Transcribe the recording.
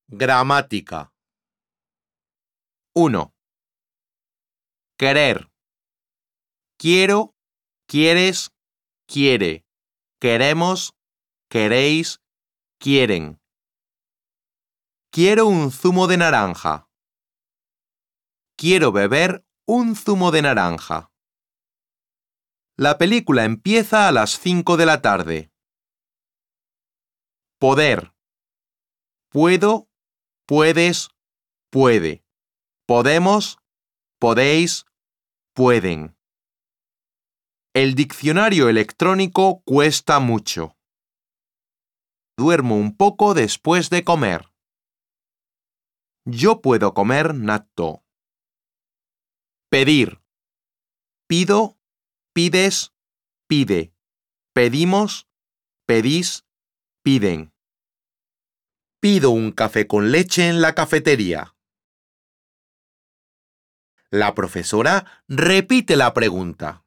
Gramática. 1. Querer. Quiero, quieres, quiere. Queremos, queréis, quieren. Quiero un zumo de naranja. Quiero beber un zumo de naranja. La película empieza a las 5 de la tarde. Poder. Puedo, puedes, puede. Podemos, podéis, pueden. El diccionario electrónico cuesta mucho. Duermo un poco después de comer. Yo puedo comer natto. Pedir. Pido, pides, pide. Pedimos, pedís, piden. Pido un café con leche en la cafetería. La profesora repite la pregunta.